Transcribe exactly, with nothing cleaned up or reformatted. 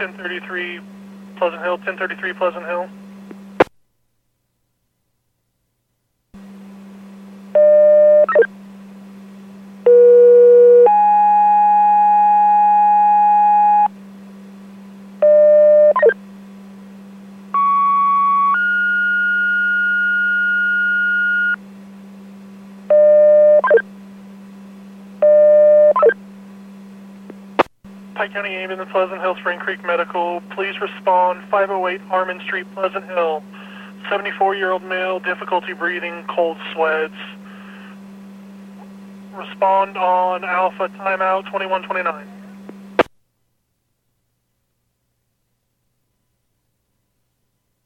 ten thirty-three Pleasant Hill, ten thirty-three Pleasant Hill. Pike County Ambulance, Pleasant Hill, Spring Creek Medical. Please respond, five oh eight Harmon Street, Pleasant Hill. seventy-four-year-old male, difficulty breathing, cold sweats. Respond on Alpha, timeout twenty-one twenty-nine.